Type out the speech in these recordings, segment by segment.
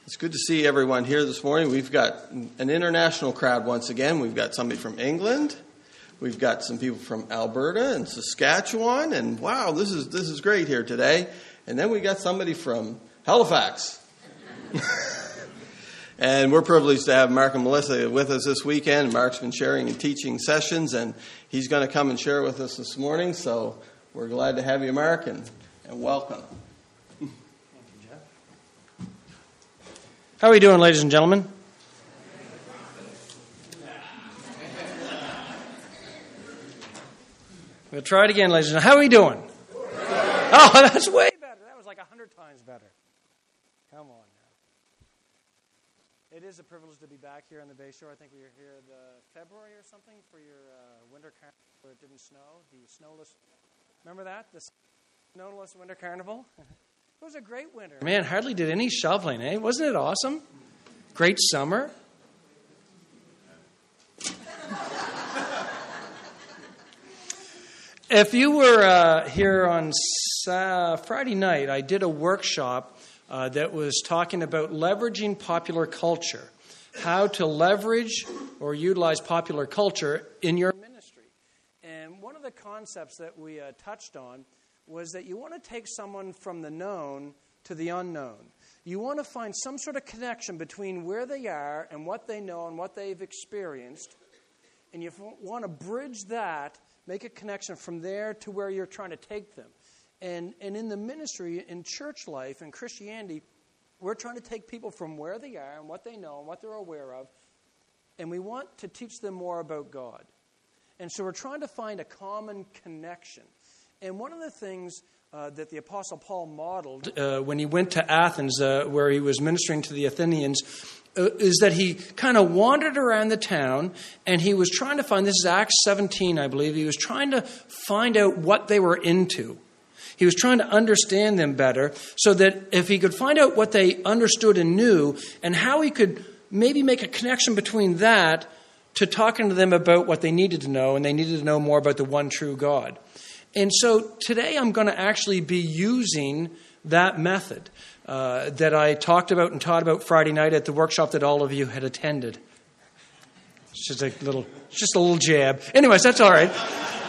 It's good to see everyone here this morning. We've got an international crowd once again. We've got somebody from England. We've got some people from Alberta and Saskatchewan. And wow, this is great here today. And then we got somebody from Halifax. And we're privileged to have Mark and Melissa with us this weekend. Mark's been sharing and teaching sessions, and he's going to come and share with us this morning. So we're glad to have you, Mark, and welcome. How are we doing, ladies and gentlemen? We'll try it again, ladies and gentlemen. How are we doing? Oh, that's way better. That was like 100 times better. Come on now. It is a privilege to be back here on the Bay Shore. I think we were here February or something for your winter carnival where it didn't snow. The snowless. Remember that? The snowless winter carnival? It was a great winter. Man, hardly did any shoveling, eh? Wasn't it awesome? Great summer. If you were here on Friday night, I did a workshop that was talking about leveraging popular culture, how to leverage or utilize popular culture in your ministry. And one of the concepts that we touched on was that you want to take someone from the known to the unknown. You want to find some sort of connection between where they are and what they know and what they've experienced. And you want to bridge that, make a connection from there to where you're trying to take them. And in the ministry, in church life, in Christianity, we're trying to take people from where they are and what they know and what they're aware of, and we want to teach them more about God. And so we're trying to find a common connection. And one of the things that the Apostle Paul modeled when he went to Athens, where he was ministering to the Athenians, is that he kind of wandered around the town, and he was trying to find, this is Acts 17, I believe, he was trying to find out what they were into. He was trying to understand them better so that if he could find out what they understood and knew and how he could maybe make a connection between that to talking to them about what they needed to know, and they needed to know more about the one true God. And so today I'm going to actually be using that method that I talked about and taught about Friday night at the workshop that all of you had attended. It's just a little jab. Anyways, that's all right.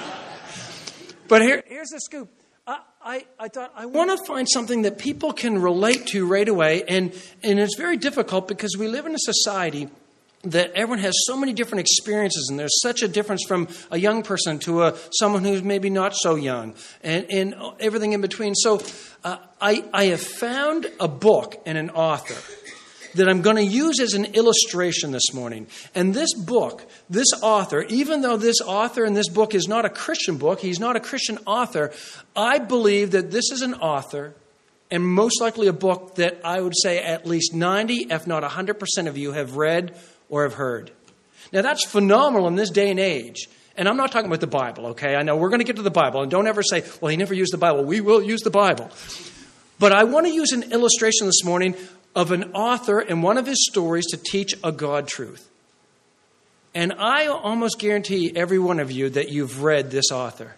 But here's the scoop. I thought I want to find something that people can relate to right away. And it's very difficult because we live in a society that everyone has so many different experiences, and there's such a difference from a young person to someone who's maybe not so young, and everything in between. So I have found a book and an author that I'm going to use as an illustration this morning. And this book, this author, even though this author in this book is not a Christian book, he's not a Christian author, I believe that this is an author and most likely a book that I would say at least 90, if not 100% of you have read or have heard. Now, that's phenomenal in this day and age. And I'm not talking about the Bible, okay? I know we're going to get to the Bible. And don't ever say, well, he never used the Bible. We will use the Bible. But I want to use an illustration this morning of an author and one of his stories to teach a God truth. And I almost guarantee every one of you that you've read this author.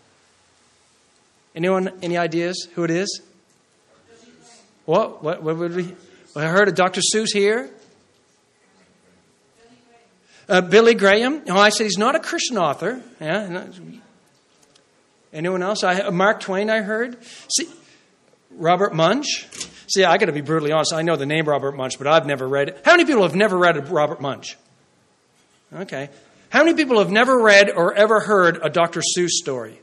Anyone, any ideas who it is? What would we? Well, I heard of Dr. Seuss here. Billy Graham. Oh, I said he's not a Christian author. Yeah. Anyone else? Mark Twain, I heard. See, Robert Munch. See, I got to be brutally honest. I know the name Robert Munch, but I've never read it. How many people have never read Robert Munch? Okay. How many people have never read or ever heard a Dr. Seuss story?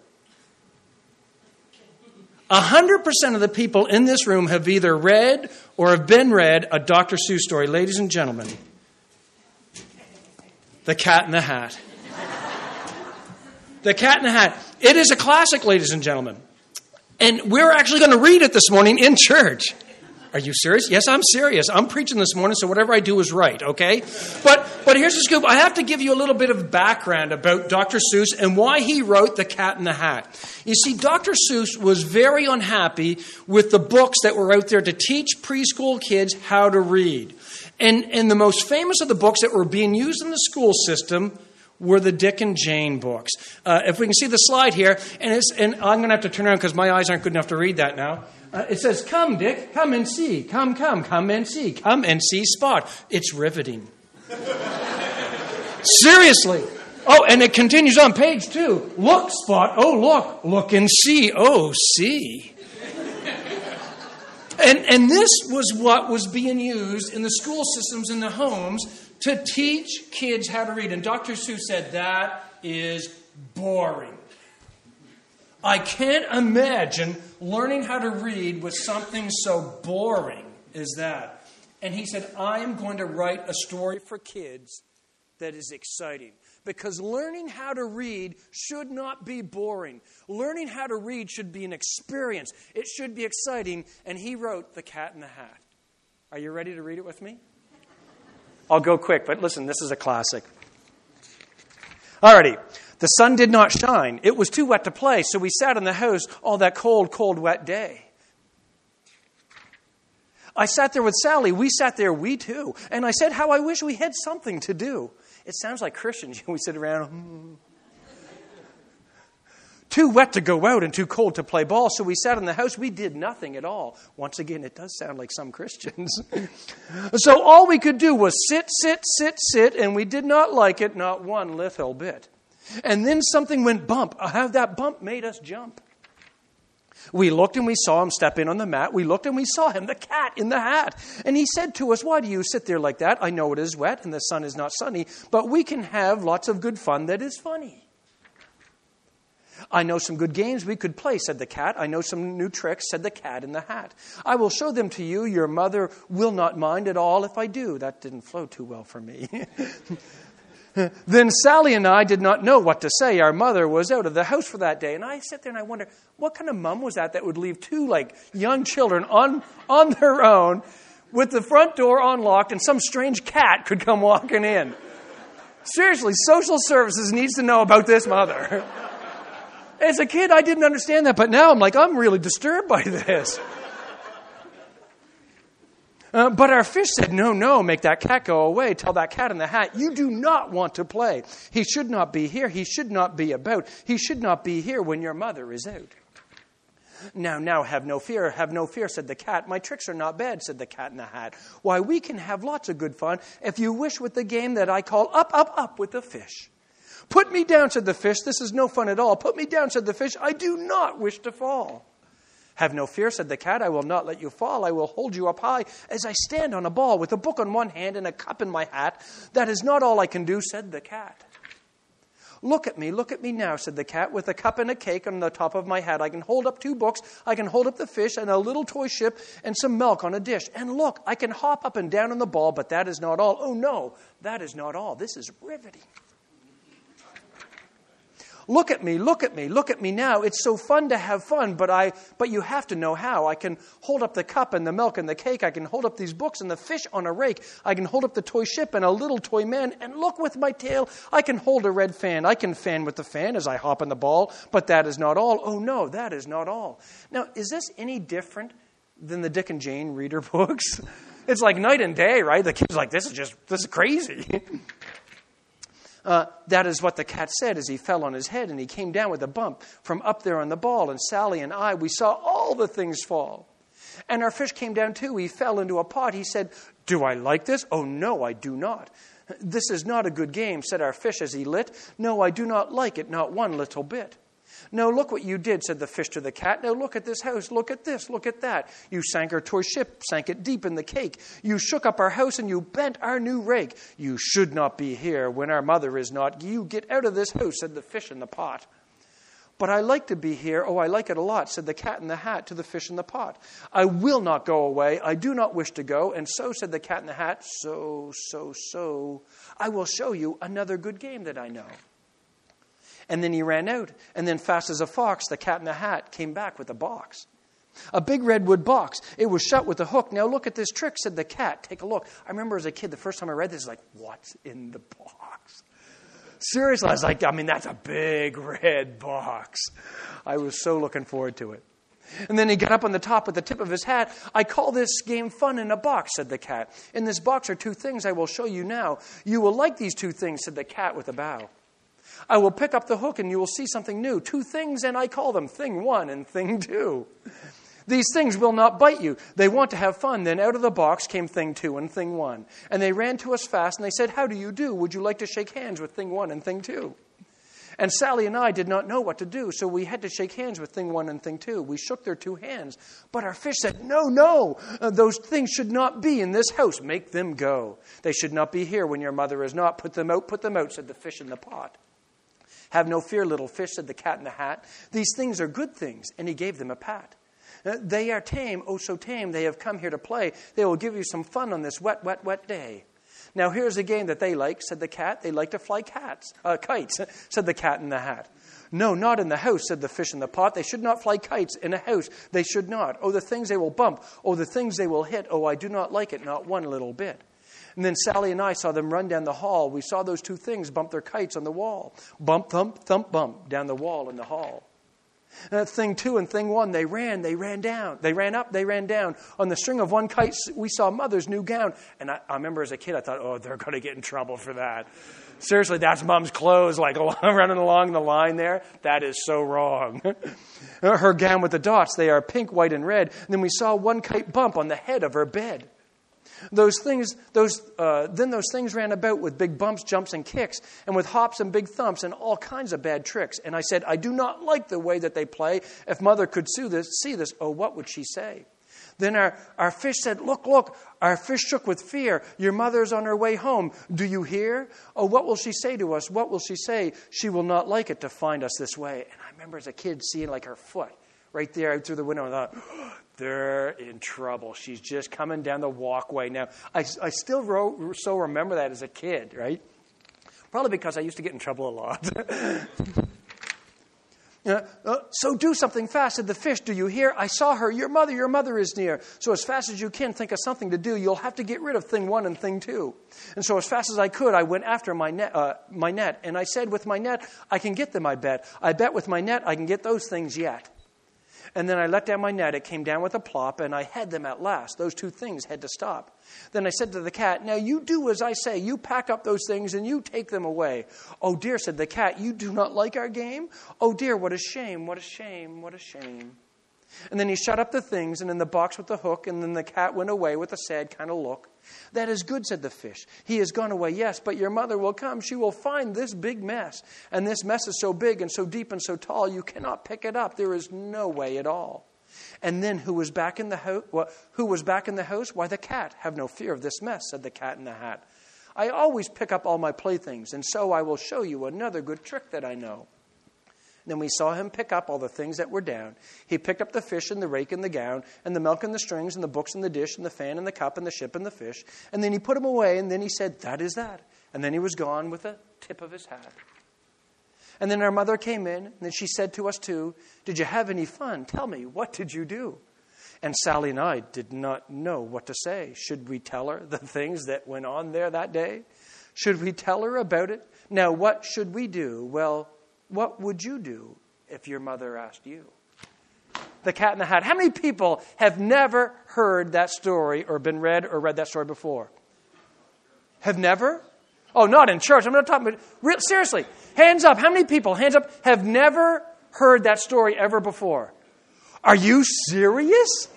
100% of the people in this room have either read or have been read a Dr. Seuss story. Ladies and gentlemen, The Cat in the Hat. The Cat in the Hat. It is a classic, ladies and gentlemen. And we're actually going to read it this morning in church. Are you serious? Yes, I'm serious. I'm preaching this morning, so whatever I do is right, okay? But here's the scoop. I have to give you a little bit of background about Dr. Seuss and why he wrote The Cat in the Hat. You see, Dr. Seuss was very unhappy with the books that were out there to teach preschool kids how to read. And the most famous of the books that were being used in the school system were the Dick and Jane books. If we can see the slide here, and I'm going to have to turn around because my eyes aren't good enough to read that now. It says, come, Dick, come and see. Come and see. Come and see Spot. It's riveting. Seriously. Oh, and it continues on page 2. Look, Spot. Oh, look and see. Oh, see. And this was what was being used in the school systems in the homes to teach kids how to read. And Dr. Seuss said, that is boring. I can't imagine learning how to read with something so boring as that. And he said, I am going to write a story for kids that is exciting. Because learning how to read should not be boring. Learning how to read should be an experience. It should be exciting. And he wrote The Cat in the Hat. Are you ready to read it with me? I'll go quick, but listen, this is a classic. Alrighty. The sun did not shine. It was too wet to play, so we sat in the house all that cold, cold, wet day. I sat there with Sally. We sat there, we too. And I said how I wish we had something to do. It sounds like Christians. We sit around. Too wet to go out and too cold to play ball, so we sat in the house. We did nothing at all. Once again, it does sound like some Christians. So all we could do was sit, and we did not like it, not one little bit. And then something went bump. How that bump made us jump. We looked and we saw him step in on the mat. We looked and we saw him, the cat in the hat. And he said to us, why do you sit there like that? I know it is wet and the sun is not sunny, but we can have lots of good fun that is funny. I know some good games we could play, said the cat. I know some new tricks, said the cat in the hat. I will show them to you. Your mother will not mind at all if I do. That didn't flow too well for me. Then Sally and I did not know what to say. Our mother was out of the house for that day. And I sit there and I wonder, what kind of mom was that would leave two young children on their own with the front door unlocked and some strange cat could come walking in? Seriously, social services needs to know about this mother. As a kid, I didn't understand that, but now I'm really disturbed by this. But our fish said, no, make that cat go away. Tell that cat in the hat, you do not want to play. He should not be here. He should not be about. He should not be here when your mother is out. Now, have no fear, said the cat. My tricks are not bad, said the cat in the hat. Why, we can have lots of good fun if you wish with the game that I call up with the fish. Put me down, said the fish. This is no fun at all. Put me down, said the fish. I do not wish to fall. Have no fear, said the cat. I will not let you fall. I will hold you up high as I stand on a ball with a book on one hand and a cup in my hat. That is not all I can do, said the cat. Look at me now, said the cat, with a cup and a cake on the top of my hat. I can hold up 2 books. I can hold up the fish and a little toy ship and some milk on a dish. And look, I can hop up and down on the ball, but that is not all. Oh no, that is not all. This is riveting. Look at me now. It's so fun to have fun, but you have to know how. I can hold up the cup and the milk and the cake. I can hold up these books and the fish on a rake. I can hold up the toy ship and a little toy man. And look, with my tail, I can hold a red fan. I can fan with the fan as I hop on the ball, but that is not all. Oh no, that is not all. Now, is this any different than the Dick and Jane reader books? It's like night and day, right? The kid's like, this is crazy. That is what the cat said as he fell on his head, and he came down with a bump from up there on the ball. And Sally and I, we saw all the things fall. And our fish came down too. He fell into a pot. He said, do I like this? Oh, no, I do not. This is not a good game, said our fish as he lit. No, I do not like it, not one little bit. No, look what you did, said the fish to the cat. Now look at this house, look at this, look at that. You sank our toy ship, sank it deep in the cake. You shook up our house and you bent our new rake. You should not be here when our mother is not. You get out of this house, said the fish in the pot. But I like to be here. Oh, I like it a lot, said the cat in the hat to the fish in the pot. I will not go away. I do not wish to go. And so, said the cat in the hat, so, I will show you another good game that I know. And then he ran out. And then fast as a fox, the cat in the hat came back with a box. A big redwood box. It was shut with a hook. Now look at this trick, said the cat. Take a look. I remember as a kid, the first time I read this, what's in the box? Seriously, I was like, that's a big red box. I was so looking forward to it. And then he got up on the top with the tip of his hat. I call this game fun in a box, said the cat. In this box are 2 things I will show you now. You will like these 2 things, said the cat with a bow. I will pick up the hook and you will see something new. 2 things, and I call them Thing 1 and Thing 2. These things will not bite you. They want to have fun. Then out of the box came thing 2 and thing 1. And they ran to us fast, and they said, how do you do? Would you like to shake hands with thing 1 and thing 2? And Sally and I did not know what to do, so we had to shake hands with thing 1 and thing 2. We shook their 2 hands. But our fish said, no, those things should not be in this house. Make them go. They should not be here when your mother is not. Put them out, said the fish in the pot. Have no fear, little fish, said the cat in the hat. These things are good things. And he gave them a pat. They are tame, oh so tame. They have come here to play. They will give you some fun on this wet, wet, wet day. Now here's a game that they like, said the cat. They like to fly kites, said the cat in the hat. No, not in the house, said the fish in the pot. They should not fly kites in a house. They should not. Oh, the things they will bump. Oh, the things they will hit. Oh, I do not like it, not one little bit. And then Sally and I saw them run down the hall. We saw those 2 things bump their kites on the wall. Bump, thump, thump, bump, down the wall in the hall. Thing 2 and thing 1, they ran down. They ran up, they ran down. On the string of one kite, we saw mother's new gown. And I remember as a kid, I thought, oh, they're going to get in trouble for that. Seriously, that's mom's clothes, like running along the line there. That is so wrong. Her gown with the dots, they are pink, white, and red. And then we saw one kite bump on the head of her bed. Then those things ran about with big bumps, jumps, and kicks, and with hops and big thumps and all kinds of bad tricks. And I said, I do not like the way that they play. If mother could see this, oh, what would she say? Then our fish said, look, our fish shook with fear. Your mother's on her way home. Do you hear? Oh, what will she say to us? What will she say? She will not like it to find us this way. And I remember as a kid seeing like her foot right there out through the window and I thought, they're in trouble. She's just coming down the walkway now. I still so remember that as a kid, right? Probably because I used to get in trouble a lot. So do something fast, said the fish. Do you hear? I saw her. Your mother is near. So as fast as you can, think of something to do. You'll have to get rid of thing 1 and thing 2. And so as fast as I could, I went after my net. And I said, with my net, I can get them, I bet. I bet with my net, I can get those things yet. And then I let down my net. It came down with a plop, and I had them at last. Those 2 things had to stop. Then I said to the cat, now you do as I say. You pack up those things, and you take them away. Oh, dear, said the cat, you do not like our game? Oh, dear, what a shame, what a shame, what a shame. And then he shut up the things, and in the box with the hook, and then the cat went away with a sad kind of look. That is good, said the fish. He has gone away, yes, but your mother will come. She will find this big mess. And this mess is so big and so deep and so tall, you cannot pick it up. There is no way at all. And then who was back in the house? Why, the cat. Have no fear of this mess, said the cat in the hat. I always pick up all my playthings, and so I will show you another good trick that I know. Then we saw him pick up all the things that were down. He picked up the fish and the rake and the gown and the milk and the strings and the books and the dish and the fan and the cup and the ship and the fish. And then he put them away, and then he said, that is that. And then he was gone with the tip of his hat. And then our mother came in, and then she said to us too, did you have any fun? Tell me, what did you do? And Sally and I did not know what to say. Should we tell her the things that went on there that day? Should we tell her about it? Now, what should we do? Well, what would you do if your mother asked you? The Cat in the Hat. How many people have never heard that story or been read or read that story before? Have never? Oh, not in church. I'm not talking about... Seriously, hands up. How many people, hands up, have never heard that story ever before? Are you serious?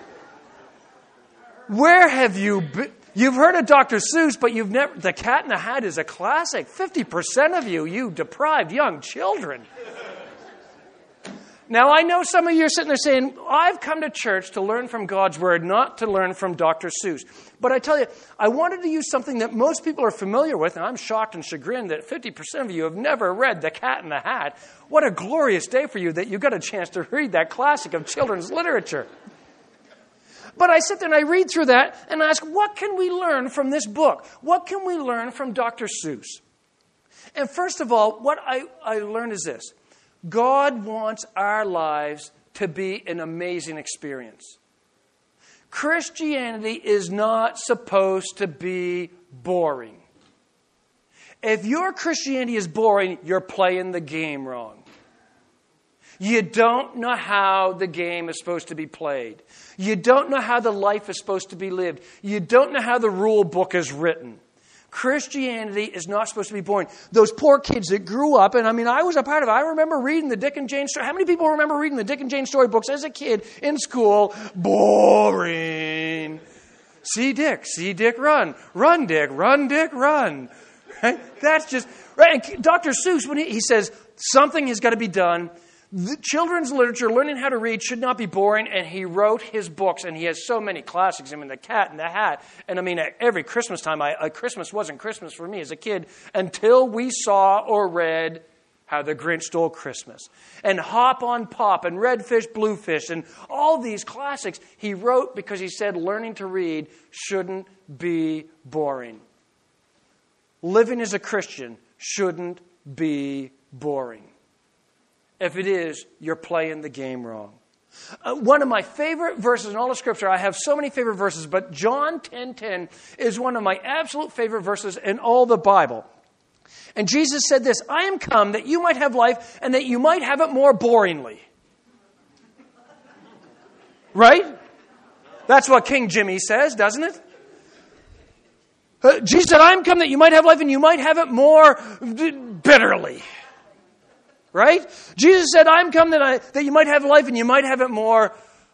Where have you been? You've heard of Dr. Seuss, but you've never... The Cat in the Hat is a classic. 50% of you deprived young children. Now, I know some of you are sitting there saying, I've come to church to learn from God's Word, not to learn from Dr. Seuss. But I tell you, I wanted to use something that most people are familiar with, and I'm shocked and chagrined that 50% of you have never read The Cat in the Hat. What a glorious day for you that you got a chance to read that classic of children's literature. But I sit there and I read through that and ask, what can we learn from this book? What can we learn from Dr. Seuss? And first of all, what I learned is this. God wants our lives to be an amazing experience. Christianity is not supposed to be boring. If your Christianity is boring, you're playing the game wrong. You don't know how the game is supposed to be played. You don't know how the life is supposed to be lived. You don't know how the rule book is written. Christianity is not supposed to be boring. Those poor kids that grew up, and I was a part of it. I remember reading the Dick and Jane story. How many people remember reading the Dick and Jane storybooks as a kid in school? Boring. See Dick, run. Run, Dick, run. Right? That's just, right? And Dr. Seuss, when he says something has got to be done, the children's literature, learning how to read, should not be boring, and he wrote his books, and he has so many classics. The Cat in the Hat, and every Christmas time, Christmas wasn't Christmas for me as a kid until we saw or read How the Grinch Stole Christmas, and Hop on Pop, and Red Fish, Blue Fish, and all these classics he wrote because he said learning to read shouldn't be boring. Living as a Christian shouldn't be boring. If it is, you're playing the game wrong. One of my favorite verses in all of Scripture, I have so many favorite verses, but John 10:10 is one of my absolute favorite verses in all the Bible. And Jesus said this, I am come that you might have life and that you might have it more boringly. Right? That's what King Jimmy says, doesn't it? Jesus said, I am come that you might have life and you might have it more bitterly. Right? Jesus said, I am come that you might have life and you might have it more...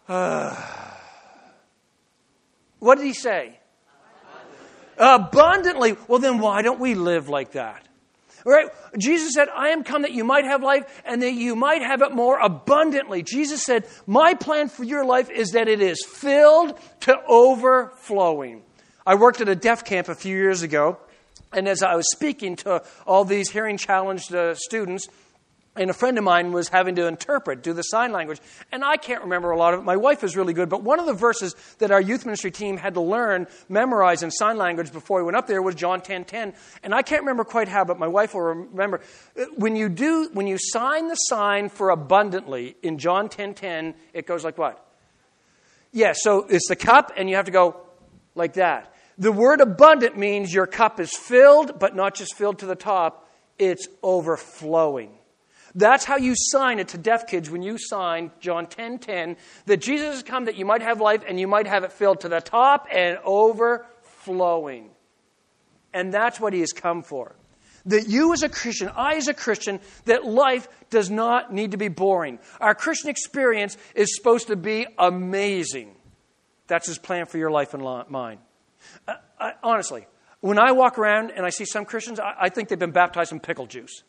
What did he say? Abundantly. Well, then why don't we live like that? Right? Jesus said, I am come that you might have life and that you might have it more abundantly. Jesus said, my plan for your life is that it is filled to overflowing. I worked at a deaf camp a few years ago, and as I was speaking to all these hearing-challenged students, and a friend of mine was having to do the sign language. And I can't remember a lot of it. My wife is really good. But one of the verses that our youth ministry team had to memorize in sign language before we went up there was John 10:10. And I can't remember quite how, but my wife will remember. When you sign the sign for abundantly in John 10:10, it goes like what? Yeah, so it's the cup, and you have to go like that. The word abundant means your cup is filled, but not just filled to the top. It's overflowing. That's how you sign it to deaf kids when you sign John 10:10, that Jesus has come that you might have life and you might have it filled to the top and overflowing. And that's what he has come for. That you as a Christian, I as a Christian, that life does not need to be boring. Our Christian experience is supposed to be amazing. That's his plan for your life and mine. Honestly, when I walk around and I see some Christians, I think they've been baptized in pickle juice.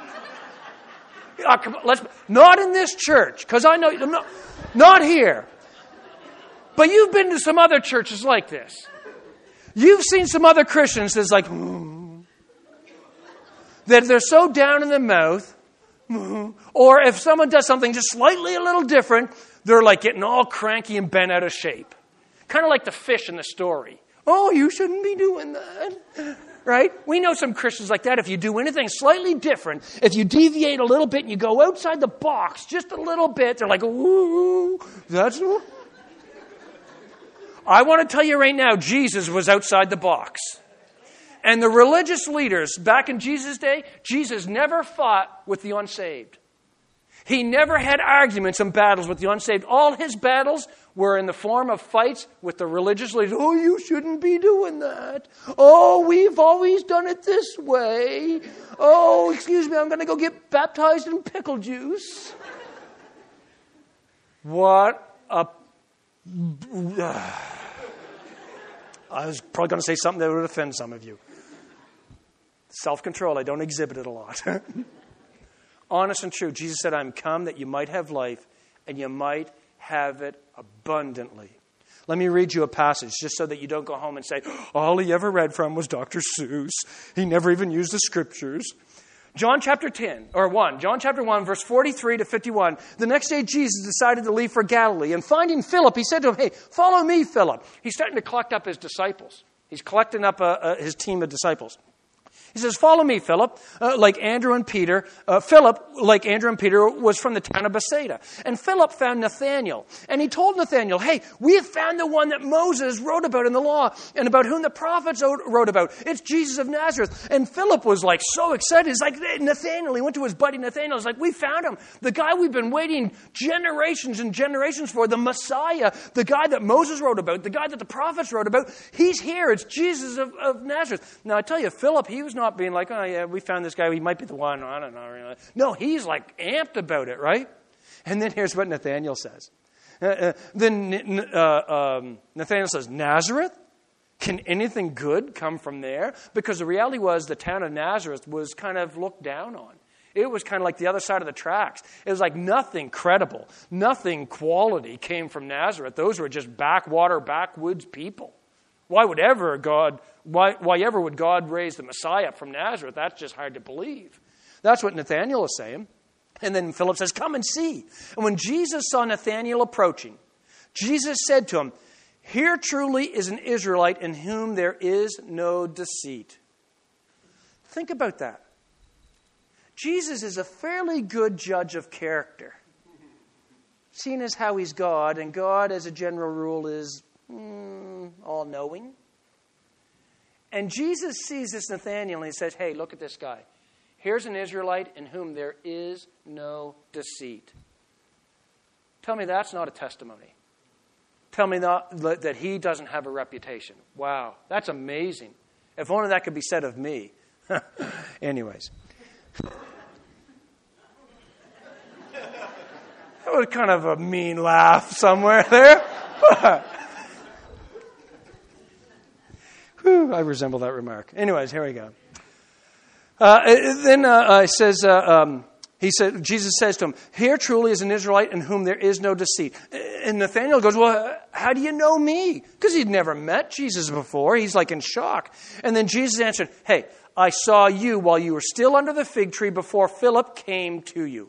Not in this church, because I know, not here. But you've been to some other churches like this. You've seen some other Christians that's like, that they're so down in the mouth, or if someone does something just slightly a little different, they're like getting all cranky and bent out of shape. Kind of like the fish in the story. Oh, you shouldn't be doing that. Right? We know some Christians like that. If you do anything slightly different, if you deviate a little bit and you go outside the box just a little bit, they're like, ooh, that's... I want to tell you right now, Jesus was outside the box. And the religious leaders back in Jesus' day, Jesus never fought with the unsaved. He never had arguments and battles with the unsaved. All his battles were in the form of fights with the religious leaders. Oh, you shouldn't be doing that. Oh, we've always done it this way. Oh, excuse me, I'm going to go get baptized in pickle juice. What a... I was probably going to say something that would offend some of you. Self-control, I don't exhibit it a lot. Honest and true, Jesus said, I'm come that you might have life and you might have it abundantly. Let me read you a passage just so that you don't go home and say, all he ever read from was Dr. Seuss. He never even used the scriptures. John chapter 1, verse 43 to 51. The next day, Jesus decided to leave for Galilee. And finding Philip, he said to him, hey, follow me, Philip. He's starting to collect up his disciples. He's collecting up his team of disciples. He says, follow me, Philip, like Andrew and Peter. Philip, like Andrew and Peter, was from the town of Bethsaida. And Philip found Nathanael. And he told Nathanael, hey, we have found the one that Moses wrote about in the law and about whom the prophets wrote about. It's Jesus of Nazareth. And Philip was like so excited. He's like, Nathanael. He went to his buddy Nathanael. He's like, we found him. The guy we've been waiting generations and generations for, the Messiah, the guy that Moses wrote about, the guy that the prophets wrote about. He's here. It's Jesus of Nazareth. Now, I tell you, Philip, he was not being like, oh, yeah, we found this guy. He might be the one. I don't know. Really. No, he's like amped about it, right? And then here's what Nathanael says. Then Nathanael says, Nazareth? Can anything good come from there? Because the reality was the town of Nazareth was kind of looked down on. It was kind of like the other side of the tracks. It was like nothing credible, nothing quality came from Nazareth. Those were just backwater, backwoods people. Why ever would God raise the Messiah up from Nazareth? That's just hard to believe. That's what Nathanael is saying. And then Philip says, come and see. And when Jesus saw Nathanael approaching, Jesus said to him, here truly is an Israelite in whom there is no deceit. Think about that. Jesus is a fairly good judge of character, seeing as how he's God, and God, as a general rule, is all-knowing. And Jesus sees this Nathanael and he says, hey, look at this guy. Here's an Israelite in whom there is no deceit. Tell me that's not a testimony. Tell me that he doesn't have a reputation. Wow, that's amazing. If only that could be said of me. Anyways. That was kind of a mean laugh somewhere there. Whew, I resemble that remark. Anyways, here we go. Jesus says to him, here truly is an Israelite in whom there is no deceit. And Nathanael goes, well, how do you know me? Because he'd never met Jesus before. He's like in shock. And then Jesus answered, hey, I saw you while you were still under the fig tree before Philip came to you.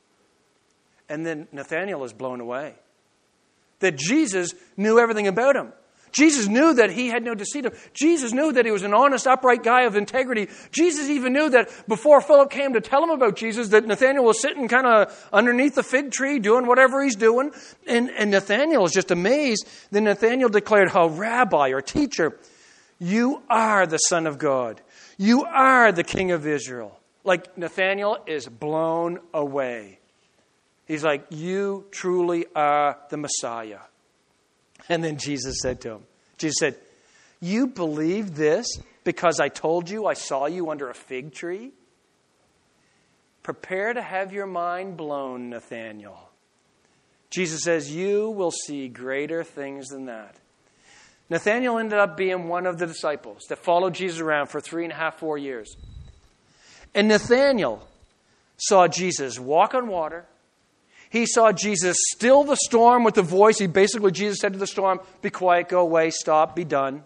And then Nathanael is blown away. That Jesus knew everything about him. Jesus knew that he had no deceit. Jesus knew that he was an honest, upright guy of integrity. Jesus even knew that before Philip came to tell him about Jesus, that Nathanael was sitting kind of underneath the fig tree doing whatever he's doing. And Nathanael is just amazed. Then Nathanael declared, oh, Rabbi or teacher, you are the Son of God. You are the King of Israel. Like Nathanael is blown away. He's like, you truly are the Messiah. And then Jesus said to him, Jesus said, you believe this because I told you I saw you under a fig tree? Prepare to have your mind blown, Nathanael. Jesus says, you will see greater things than that. Nathanael ended up being one of the disciples that followed Jesus around for 3.5, 4 years. And Nathanael saw Jesus walk on water. He saw Jesus still the storm with the voice. Jesus said to the storm, be quiet, go away, stop, be done.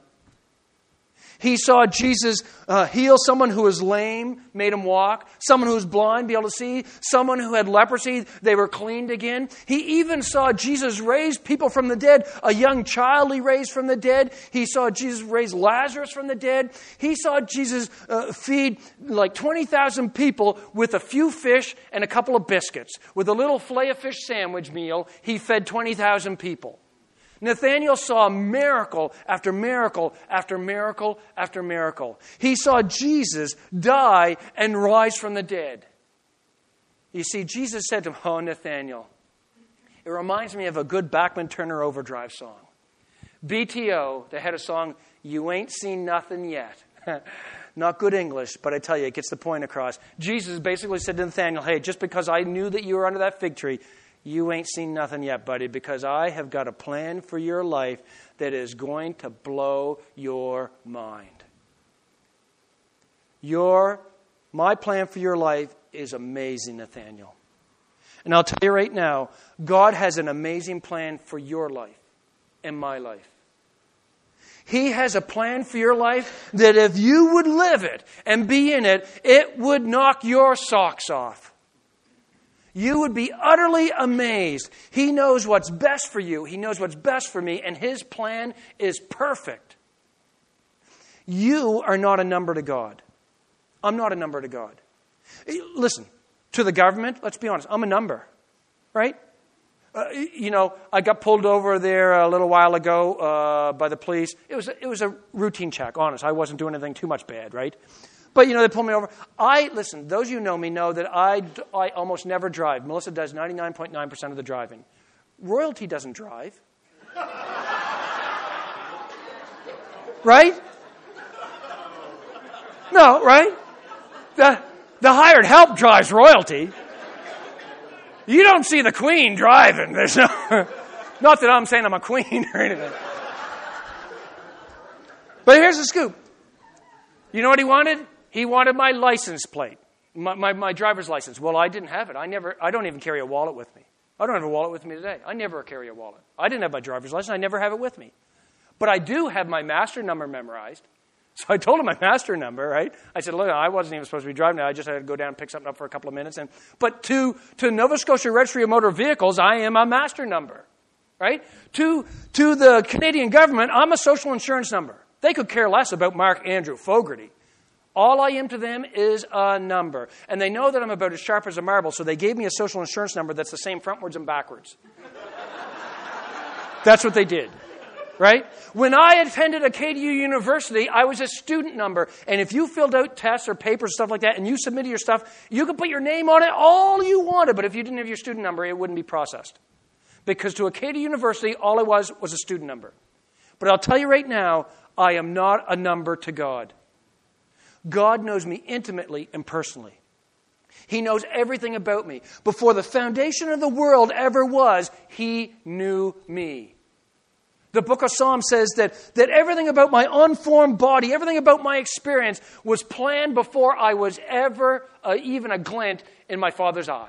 He saw Jesus heal someone who was lame, made him walk. Someone who was blind, be able to see. Someone who had leprosy, they were cleaned again. He even saw Jesus raise people from the dead. A young child he raised from the dead. He saw Jesus raise Lazarus from the dead. He saw Jesus feed like 20,000 people with a few fish and a couple of biscuits. With a little filet-o-fish sandwich meal, he fed 20,000 people. Nathanael saw miracle after miracle after miracle after miracle. He saw Jesus die and rise from the dead. You see, Jesus said to him, oh, Nathanael, it reminds me of a good Bachman Turner Overdrive song. BTO, they had a song, You Ain't Seen Nothing Yet. Not good English, but I tell you, it gets the point across. Jesus basically said to Nathanael, hey, just because I knew that you were under that fig tree, you ain't seen nothing yet, buddy, because I have got a plan for your life that is going to blow your mind. My plan for your life is amazing, Nathanael. And I'll tell you right now, God has an amazing plan for your life and my life. He has a plan for your life that if you would live it and be in it, it would knock your socks off. You would be utterly amazed. He knows what's best for you. He knows what's best for me. And His plan is perfect. You are not a number to God. I'm not a number to God. Listen, to the government, let's be honest, I'm a number, right? I got pulled over there a little while ago by the police. It was a routine check, honest. I wasn't doing anything too much bad, right? But, they pulled me over. Listen, those of you who know me know that I almost never drive. Melissa does 99.9% of the driving. Royalty doesn't drive. Right? No, right? The hired help drives royalty. You don't see the queen driving. There's no, not that I'm saying I'm a queen or anything. But here's the scoop. You know what he wanted? He wanted my license plate, my driver's license. Well, I didn't have it. I don't even carry a wallet with me. I don't have a wallet with me today. I never carry a wallet. I didn't have my driver's license. I never have it with me. But I do have my master number memorized. So I told him my master number, right? I said, look, I wasn't even supposed to be driving now. I just had to go down and pick something up for a couple of minutes. But to Nova Scotia Registry of Motor Vehicles, I am a master number, right? To the Canadian government, I'm a social insurance number. They could care less about Mark Andrew Fogarty. All I am to them is a number. And they know that I'm about as sharp as a marble, so they gave me a social insurance number that's the same frontwards and backwards. That's what they did. Right? When I attended Acadia University, I was a student number. And if you filled out tests or papers, stuff like that, and you submitted your stuff, you could put your name on it all you wanted. But if you didn't have your student number, it wouldn't be processed. Because to Acadia University, all I was a student number. But I'll tell you right now, I am not a number to God. God knows me intimately and personally. He knows everything about me. Before the foundation of the world ever was, He knew me. The book of Psalms says that everything about my unformed body, everything about my experience was planned before I was ever even a glint in my Father's eye.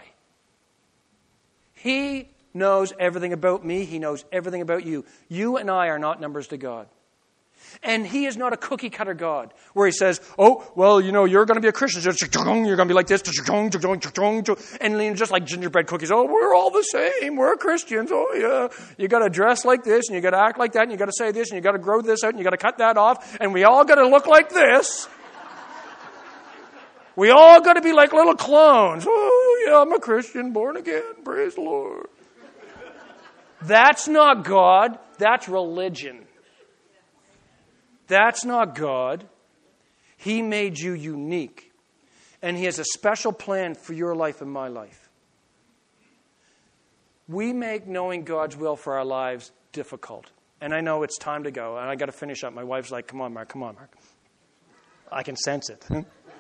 He knows everything about me. He knows everything about you. You and I are not numbers to God. And He is not a cookie-cutter God where He says, oh, well, you're going to be a Christian. You're going to be like this. And just like gingerbread cookies. Oh, we're all the same. We're Christians. Oh, yeah. You got to dress like this, and you got to act like that, and you got to say this, and you got to grow this out, and you got to cut that off, and we all got to look like this. We all got to be like little clones. Oh, yeah, I'm a Christian, born again. Praise the Lord. That's not God. That's religion. That's not God. He made you unique. And He has a special plan for your life and my life. We make knowing God's will for our lives difficult. And I know it's time to go. And I got to finish up. My wife's like, come on, Mark. I can sense it.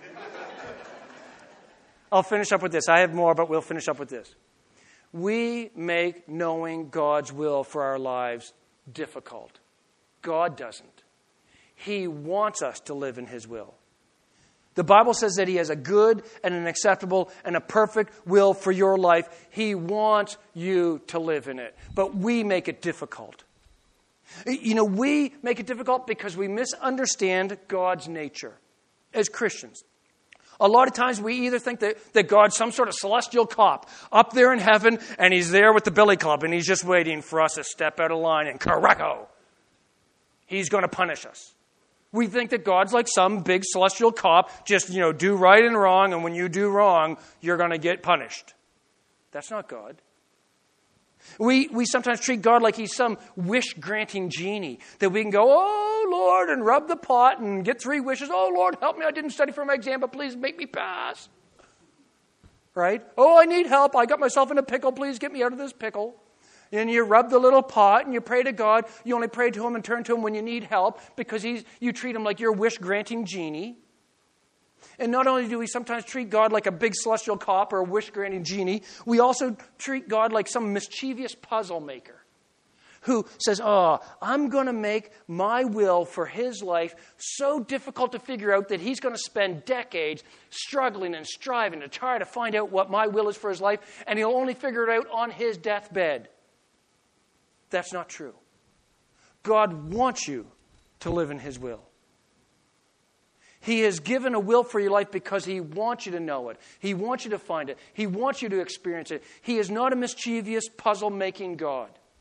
I'll finish up with this. I have more, but we'll finish up with this. We make knowing God's will for our lives difficult. God doesn't. He wants us to live in His will. The Bible says that He has a good and an acceptable and a perfect will for your life. He wants you to live in it. But we make it difficult. We make it difficult because we misunderstand God's nature as Christians. A lot of times we either think that God's some sort of celestial cop up there in heaven, and He's there with the billy club, and He's just waiting for us to step out of line and caraco. He's going to punish us. We think that God's like some big celestial cop, just, do right and wrong, and when you do wrong, you're going to get punished. That's not God. We sometimes treat God like He's some wish-granting genie, that we can go, oh, Lord, and rub the pot and get 3 wishes. Oh, Lord, help me. I didn't study for my exam, but please make me pass. Right? Oh, I need help. I got myself in a pickle. Please get me out of this pickle. And you rub the little pot and you pray to God. You only pray to Him and turn to Him when you need help because you treat Him like your wish-granting genie. And not only do we sometimes treat God like a big celestial cop or a wish-granting genie, we also treat God like some mischievous puzzle maker who says, oh, I'm going to make my will for His life so difficult to figure out that He's going to spend decades struggling and striving to try to find out what my will is for His life, and He'll only figure it out on His deathbed. That's not true. God wants you to live in His will. He has given a will for your life because He wants you to know it. He wants you to find it. He wants you to experience it. He is not a mischievous, puzzle-making God.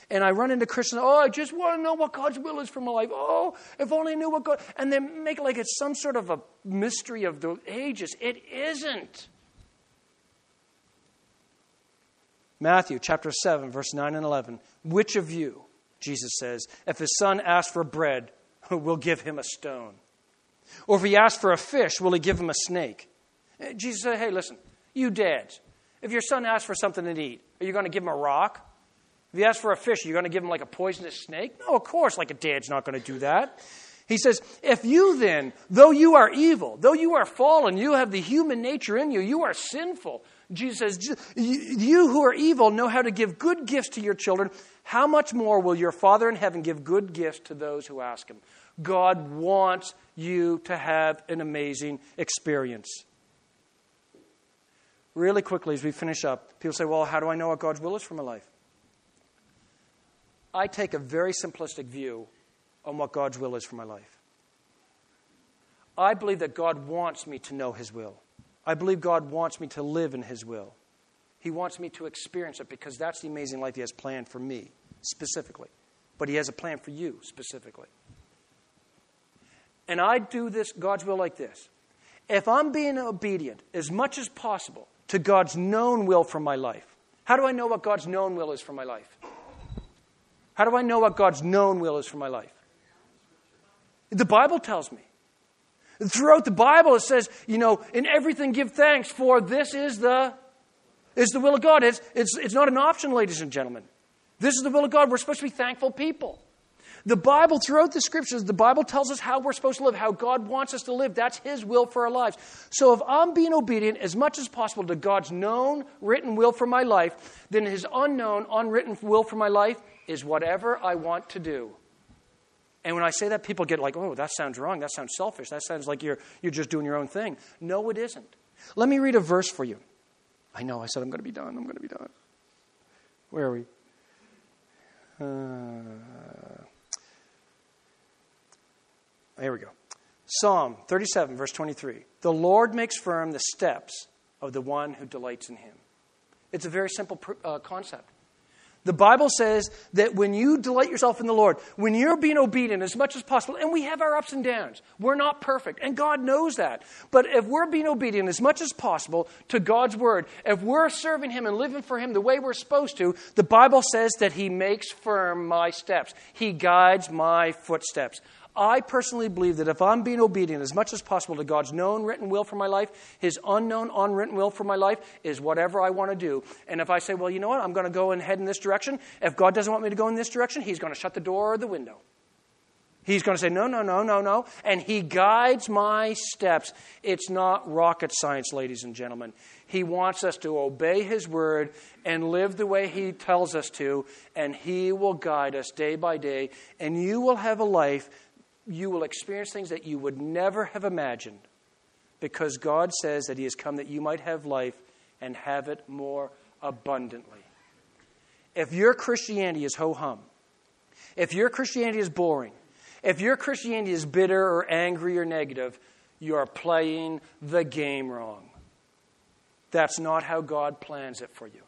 And I run into Christians, I just want to know what God's will is for my life. Oh, if only I knew what God... And they make it like it's some sort of a mystery of the ages. It isn't. Matthew chapter 7, verse 9 and 11. Which of you, Jesus says, if his son asks for bread, will give him a stone? Or if he asks for a fish, will he give him a snake? Jesus said, hey, listen, you dads, if your son asks for something to eat, are you going to give him a rock? If he asks for a fish, are you going to give him like a poisonous snake? No, of course, like a dad's not going to do that. He says, if you then, though you are evil, though you are fallen, you have the human nature in you, you are sinful. Jesus says, you who are evil know how to give good gifts to your children. How much more will your Father in heaven give good gifts to those who ask him? God wants you to have an amazing experience. Really quickly, as we finish up, people say, well, how do I know what God's will is for my life? I take a very simplistic view on what God's will is for my life. I believe that God wants me to know his will. I believe God wants me to live in his will. He wants me to experience it because that's the amazing life he has planned for me specifically. But he has a plan for you specifically. And I do this, God's will, like this. If I'm being obedient as much as possible to God's known will for my life, how do I know what God's known will is for my life? How do I know what God's known will is for my life? The Bible tells me. Throughout the Bible it says, in everything give thanks, for this is the will of God. It's not an option, ladies and gentlemen. This is the will of God. We're supposed to be thankful people. The Bible, throughout the Scriptures, the Bible tells us how we're supposed to live, how God wants us to live. That's his will for our lives. So if I'm being obedient as much as possible to God's known, written will for my life, then his unknown, unwritten will for my life is whatever I want to do. And when I say that, people get like, oh, that sounds wrong. That sounds selfish. That sounds like you're just doing your own thing. No, it isn't. Let me read a verse for you. I know, I said I'm going to be done. Where are we? Here we go. Psalm 37, verse 23. The Lord makes firm the steps of the one who delights in him. It's a very simple concept. The Bible says that when you delight yourself in the Lord, when you're being obedient as much as possible, and we have our ups and downs, we're not perfect, and God knows that. But if we're being obedient as much as possible to God's word, if we're serving him and living for him the way we're supposed to, the Bible says that he makes firm my steps. He guides my footsteps. I personally believe that if I'm being obedient as much as possible to God's known written will for my life, his unknown unwritten will for my life is whatever I want to do. And if I say, well, you know what, I'm going to go and head in this direction, if God doesn't want me to go in this direction, he's going to shut the door or the window. He's going to say, no. And he guides my steps. It's not rocket science, ladies and gentlemen. He wants us to obey his word and live the way he tells us to, and he will guide us day by day, and you will have a life. You will experience things that you would never have imagined because God says that he has come that you might have life and have it more abundantly. If your Christianity is ho-hum, if your Christianity is boring, if your Christianity is bitter or angry or negative, you are playing the game wrong. That's not how God plans it for you.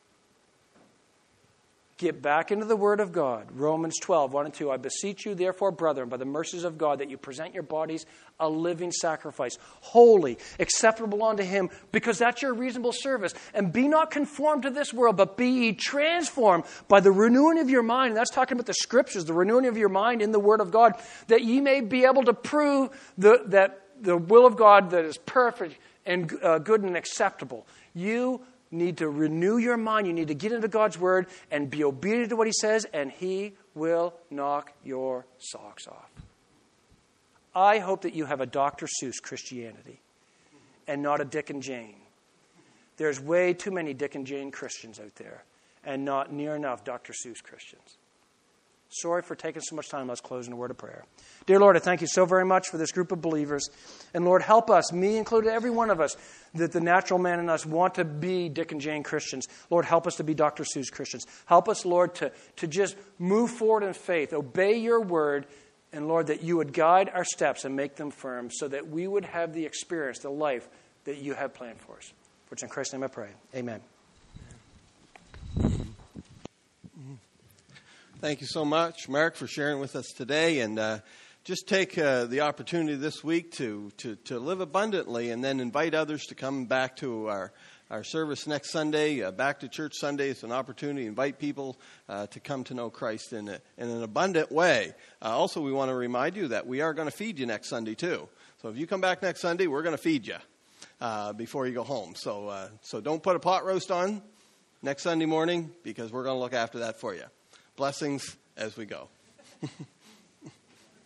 Get back into the Word of God. Romans 12, 1 and 2. I beseech you, therefore, brethren, by the mercies of God, that you present your bodies a living sacrifice, holy, acceptable unto him, because that's your reasonable service. And be not conformed to this world, but be ye transformed by the renewing of your mind. And that's talking about the Scriptures, the renewing of your mind in the Word of God, that ye may be able to prove that the will of God that is perfect and good and acceptable. You need to renew your mind. You need to get into God's word and be obedient to what he says, and he will knock your socks off. I hope that you have a Dr. Seuss Christianity and not a Dick and Jane. There's way too many Dick and Jane Christians out there and not near enough Dr. Seuss Christians. Sorry for taking so much time. Let's close in a word of prayer. Dear Lord, I thank you so very much for this group of believers. And Lord, help us, me included, every one of us, that the natural man in us want to be Dick and Jane Christians. Lord, help us to be Dr. Seuss Christians. Help us, Lord, to just move forward in faith, obey your word, and Lord, that you would guide our steps and make them firm so that we would have the experience, the life that you have planned for us. For it's in Christ's name I pray. Amen. Thank you so much, Mark, for sharing with us today. And just take the opportunity this week to live abundantly, and then invite others to come back to our service next Sunday. Back to Church Sunday is an opportunity to invite people to come to know Christ in an abundant way. Also, we want to remind you that we are going to feed you next Sunday, too. So if you come back next Sunday, we're going to feed you before you go home. So don't put a pot roast on next Sunday morning, because we're going to look after that for you. Blessings as we go.